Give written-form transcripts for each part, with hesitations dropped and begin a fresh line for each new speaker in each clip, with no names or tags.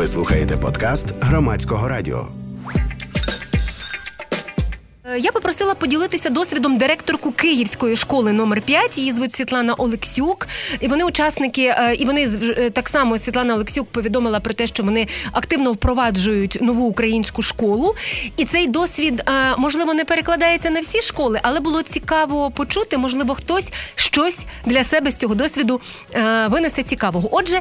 Ви слухаєте подкаст Громадського радіо.
Я попросила поділитися досвідом директорку Київської школи номер 5. Її звуть Світлана Олексюк. І вони учасники, і вони так само, Світлана Олексюк повідомила про те, що вони активно впроваджують нову українську школу. І цей досвід, можливо, не перекладається на всі школи, але було цікаво почути, можливо, хтось щось для себе з цього досвіду винесе цікавого. Отже,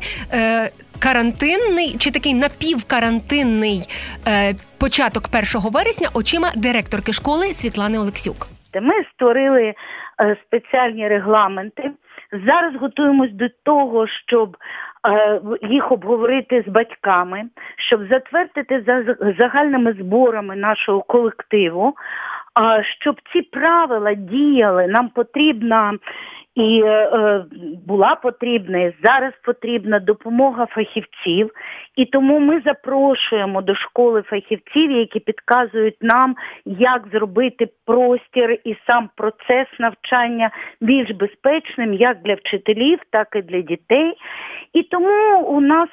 карантинний, чи такий напівкарантинний початок 1 вересня очима директорки школи Світлани Олексюк.
Ми створили спеціальні регламенти. Зараз готуємось до того, щоб їх обговорити з батьками, щоб затвердити за загальними зборами нашого колективу, щоб ці правила діяли. Нам потрібна і була потрібна, і зараз потрібна допомога фахівців. І тому ми запрошуємо до школи фахівців, які підказують нам, як зробити простір і сам процес навчання більш безпечним, як для вчителів, так і для дітей. І тому у нас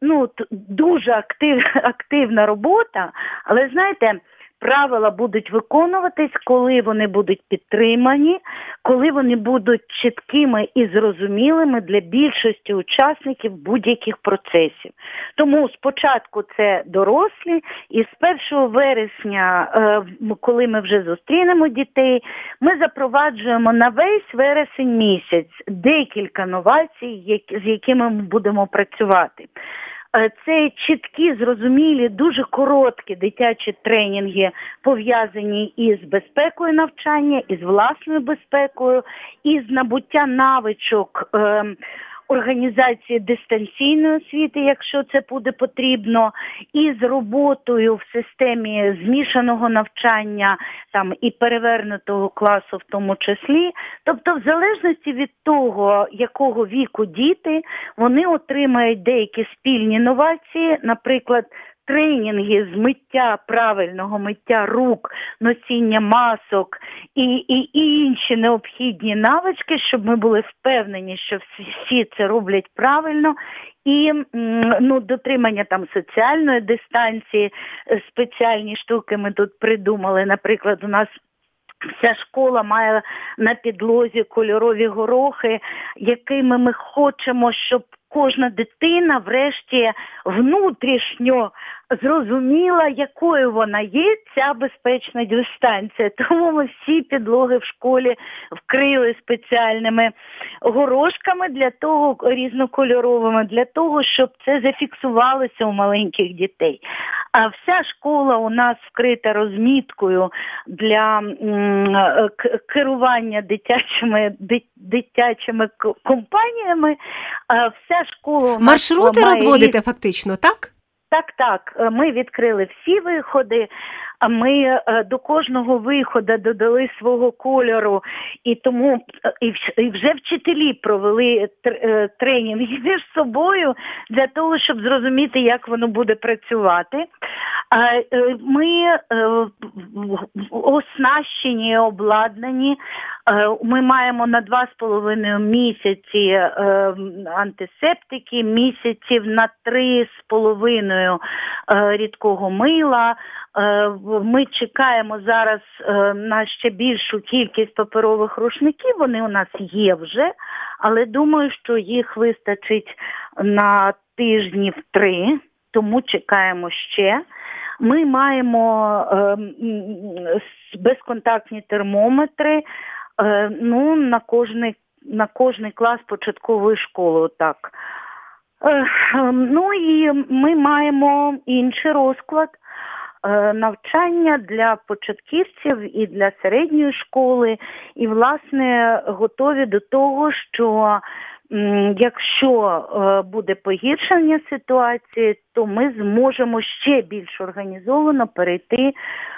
дуже активна робота, але, знаєте, правила будуть виконуватись, коли вони будуть підтримані, коли вони будуть чіткими і зрозумілими для більшості учасників будь-яких процесів. Тому спочатку це дорослі, і з 1 вересня, коли ми вже зустрінемо дітей, ми запроваджуємо на весь вересень місяць декілька новацій, з якими ми будемо працювати. Це чіткі, зрозумілі, дуже короткі дитячі тренінги, пов'язані із безпекою навчання, із власною безпекою, із набуття навичок організації дистанційної освіти, якщо це буде потрібно, і з роботою в системі змішаного навчання там і перевернутого класу в тому числі. Тобто в залежності від того, якого віку діти, вони отримають деякі спільні новації, наприклад, тренінги з миття, правильного миття рук, носіння масок і інші необхідні навички, щоб ми були впевнені, що всі це роблять правильно. І дотримання там соціальної дистанції, спеціальні штуки ми тут придумали. Наприклад, у нас вся школа має на підлозі кольорові горохи, якими ми хочемо, щоб кожна дитина врешті внутрішньо зрозуміла, якою вона є, ця безпечна дистанція. Тому ми всі підлоги в школі вкрили спеціальними горошками, різнокольоровими, для того, щоб це зафіксувалося у маленьких дітей. А вся школа у нас вкрита розміткою для керування дитячими компаніями. Вся школа у нас
маршрути розводите фактично, так?
Так. Ми відкрили всі виходи, ми до кожного виходу додали свого кольору, і тому і вже вчителі провели тренінги між собою для того, щоб зрозуміти, як воно буде працювати. Ми оснащені, обладнані. Ми маємо на 2,5 місяці антисептики, місяців на 3,5 рідкого мила. Ми чекаємо зараз на ще більшу кількість паперових рушників, вони у нас є вже, але думаю, що їх вистачить на тижнів 3, тому чекаємо ще. Ми маємо безконтактні термометри на кожний клас початкової школи. Так. І ми маємо інший розклад навчання для початківців і для середньої школи. І, власне, готові до того, що якщо буде погіршення ситуації, то ми зможемо ще більш організовано перейти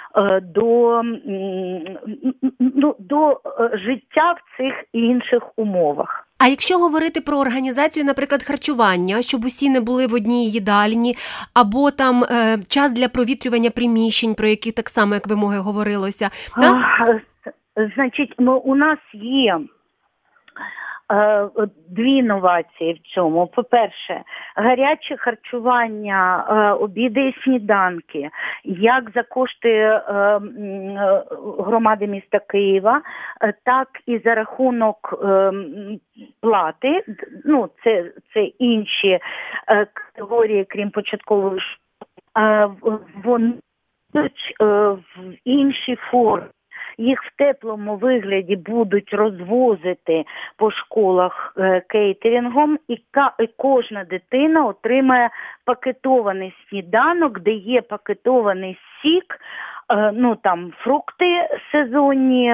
до життя в цих інших умовах.
А якщо говорити про організацію, наприклад, харчування, щоб усі не були в одній їдальні, або там час для провітрювання приміщень, про які так само, як вимоги говорилося.
Значить, у нас є дві інновації в цьому. По-перше, гаряче харчування, обіди і сніданки, як за кошти громади міста Києва, так і за рахунок плати. Ну, це інші категорії, крім початкової школи, вони в іншій формі. Їх в теплому вигляді будуть розвозити по школах кейтерингом, і кожна дитина отримає пакетований сніданок, де є пакетований сік, ну там фрукти сезонні,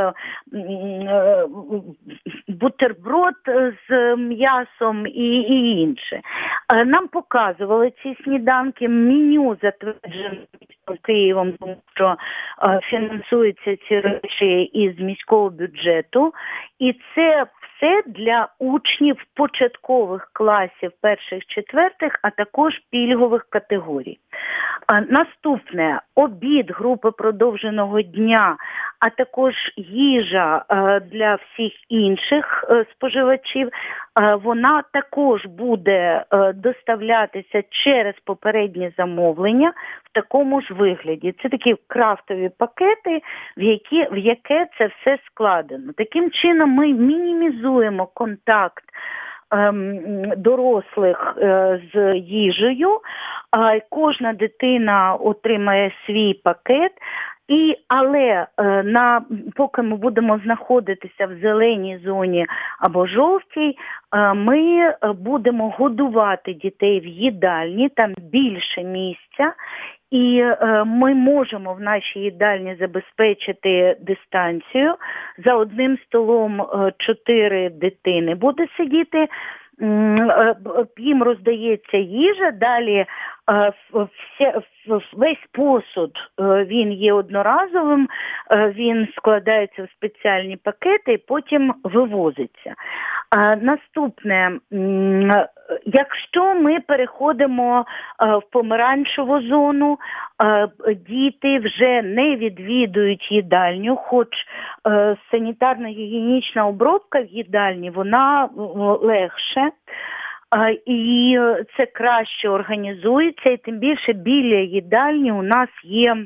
бутерброд з м'ясом і інше. Нам показували ці сніданки, меню затверджене Києвом, тому що фінансуються ці речі із міського бюджету. І це все для учнів початкових класів, перших, четвертих, а також пільгових категорій. Наступне – обід групи продовженого дня, а також їжа для всіх інших споживачів, вона також буде доставлятися через попереднє замовлення в такому ж вигляді. Це такі крафтові пакети, в яке це все складено. Таким чином ми мінімізуємо контакт дорослих з їжею, кожна дитина отримає свій пакет, але поки ми будемо знаходитися в зеленій зоні або жовтій, ми будемо годувати дітей в їдальні, там більше місця, і ми можемо в нашій їдальні забезпечити дистанцію. За одним столом 4 дитини буде сидіти, їм роздається їжа, далі весь посуд, він є одноразовим, він складається в спеціальні пакети і потім вивозиться. Наступне, якщо ми переходимо в помаранчеву зону, діти вже не відвідують їдальню, хоч санітарно-гігієнічна обробка в їдальні, вона легше. І це краще організується, і тим більше біля їдальні у нас є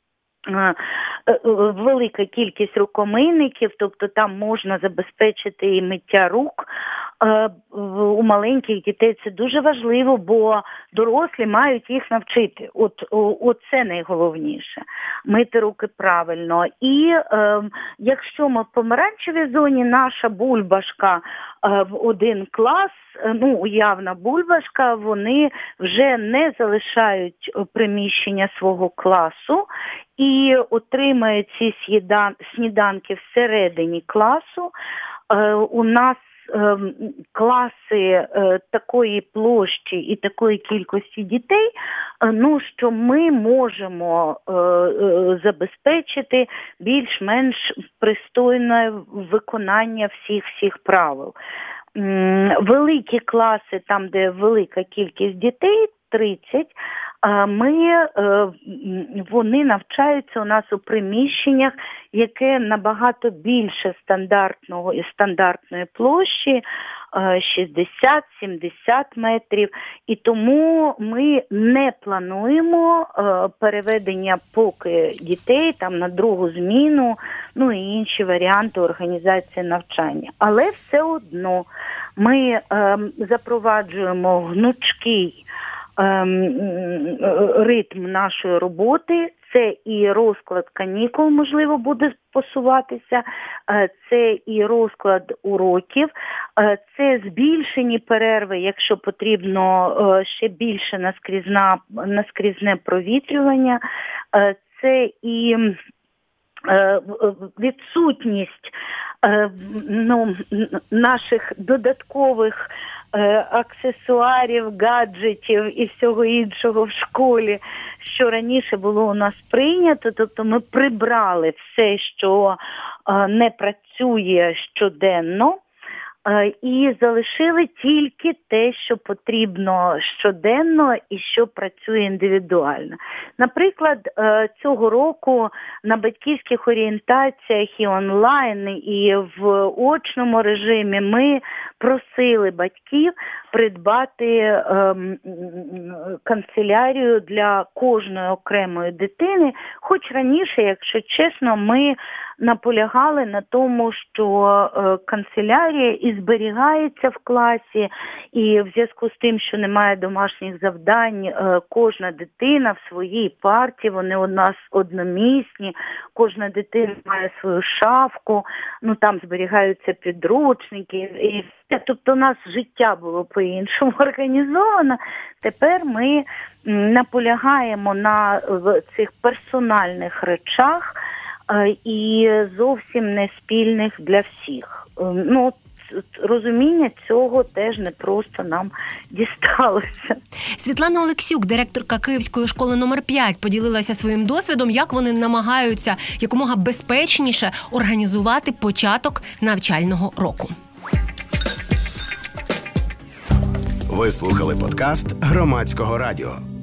велика кількість рукомийників, тобто там можна забезпечити і миття рук. У маленьких дітей це дуже важливо, бо дорослі мають їх навчити. От це найголовніше. Мити руки правильно. І якщо ми в помаранчевій зоні, наша бульбашка в один клас, уявна бульбашка, вони вже не залишають приміщення свого класу і отримають ці сніданки всередині класу. У нас класи такої площі і такої кількості дітей, що ми можемо забезпечити більш-менш пристойне виконання всіх правил. Великі класи, там де велика кількість дітей, 30, вони навчаються у нас у приміщеннях, яке набагато більше стандартної площі, 60-70 метрів, і тому ми не плануємо переведення поки дітей там на другу зміну, і інші варіанти організації навчання. Але все одно ми запроваджуємо гнучкий ритм нашої роботи. Це і розклад канікул, можливо, буде посуватися, це і розклад уроків, це збільшені перерви, якщо потрібно ще більше наскрізне провітрювання, це і відсутність наших додаткових аксесуарів, гаджетів і всього іншого в школі, що раніше було у нас прийнято. Тобто ми прибрали все, що не працює щоденно. і залишили тільки те, що потрібно щоденно і що працює індивідуально. Наприклад, цього року на батьківських орієнтаціях і онлайн, і в очному режимі ми просили батьків придбати канцелярію для кожної окремої дитини, хоч раніше, якщо чесно, ми наполягали на тому, що канцелярія і зберігається в класі, і в зв'язку з тим, що немає домашніх завдань, кожна дитина в своїй парті, вони у нас одномісні, кожна дитина має свою шафку, там зберігаються підручники, і тобто у нас життя було по-іншому організовано. Тепер ми наполягаємо на цих персональних речах і зовсім не спільних для всіх. Розуміння цього теж не просто нам дісталося.
Світлана Олексюк, директорка Київської школи номер 5, поділилася своїм досвідом, як вони намагаються якомога безпечніше організувати початок навчального року.
Ви слухали подкаст Громадського радіо.